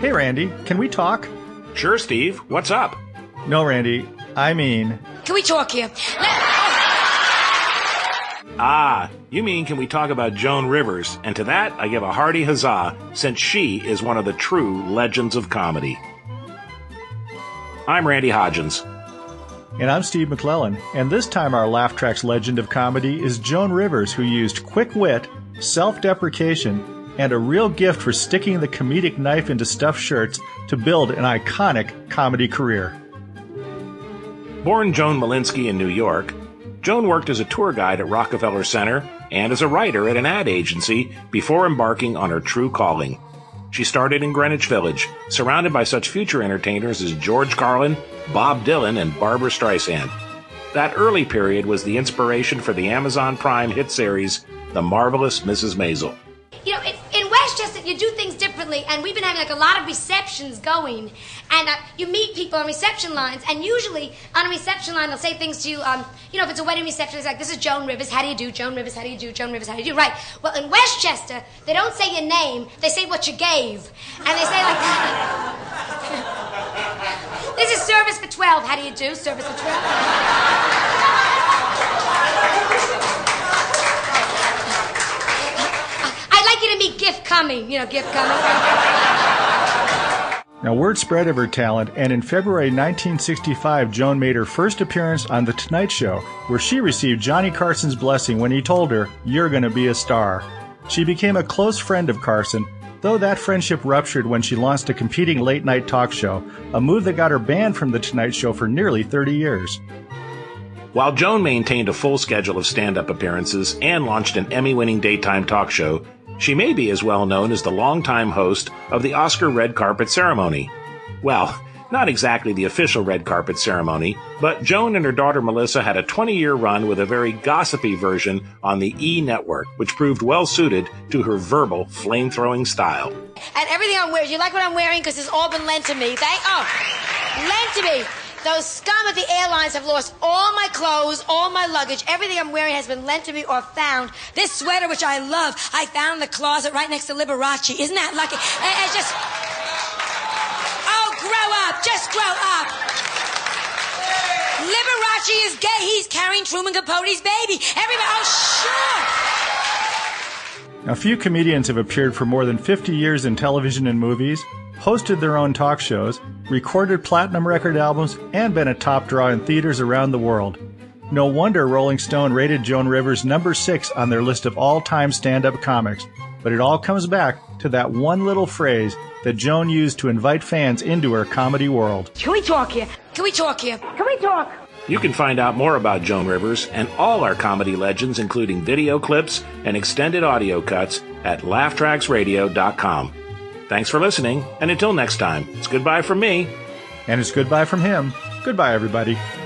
Hey, Randy, can we talk? Sure, Steve. What's up? No, Randy, I mean... Can we talk here? You mean can we talk about Joan Rivers? And to that, I give a hearty huzzah, since she is one of the true legends of comedy. I'm Randy Hodgins. And I'm Steve McClellan. And this time our Laugh Track's legend of comedy is Joan Rivers, who used quick wit, self-deprecation, and a real gift for sticking the comedic knife into stuffed shirts to build an iconic comedy career. Born Joan Malinsky in New York, Joan worked as a tour guide at Rockefeller Center and as a writer at an ad agency before embarking on her true calling. She started in Greenwich Village, surrounded by such future entertainers as George Carlin, Bob Dylan, and Barbra Streisand. That early period was the inspiration for the Amazon Prime hit series, The Marvelous Mrs. Maisel. You know, in Westchester, you do things differently, and we've been having a lot of receptions going, and you meet people on reception lines, and usually on a reception line they'll say things to you, if it's a wedding reception, it's like, this is Joan Rivers, how do you do, Joan Rivers, how do you do, Joan Rivers, how do you do, right. Well, in Westchester, they don't say your name, they say what you gave, and they say like, this is service for 12, how do you do, service for 12? To meet gift coming, gift coming. Now, word spread of her talent, and in February 1965, Joan made her first appearance on The Tonight Show, where she received Johnny Carson's blessing when he told her, "You're going to be a star." She became a close friend of Carson, though that friendship ruptured when she launched a competing late-night talk show, a move that got her banned from The Tonight Show for nearly 30 years. While Joan maintained a full schedule of stand-up appearances and launched an Emmy-winning daytime talk show, she may be as well known as the longtime host of the Oscar red carpet ceremony. Well, not exactly the official red carpet ceremony, but Joan and her daughter Melissa had a 20-year run with a very gossipy version on the E! Network, which proved well-suited to her verbal, flame-throwing style. And everything I'm wearing, you like what I'm wearing? Because it's all been lent to me. Lent to me. Those scum at the airlines have lost all my clothes, all my luggage. Everything I'm wearing has been lent to me or found. This sweater, which I love, I found in the closet right next to Liberace. Isn't that lucky? It's just... Oh, grow up. Just grow up. Liberace is gay. He's carrying Truman Capote's baby. Everybody... Oh, sure. Now, few comedians have appeared for more than 50 years in television and movies, hosted their own talk shows, recorded platinum record albums, and been a top draw in theaters around the world. No wonder Rolling Stone rated Joan Rivers number 6 on their list of all-time stand-up comics. But it all comes back to that one little phrase that Joan used to invite fans into her comedy world. Can we talk here? Can we talk here? Can we talk? You can find out more about Joan Rivers and all our comedy legends, including video clips and extended audio cuts, at laughtracksradio.com. Thanks for listening, and until next time, it's goodbye from me. And it's goodbye from him. Goodbye, everybody.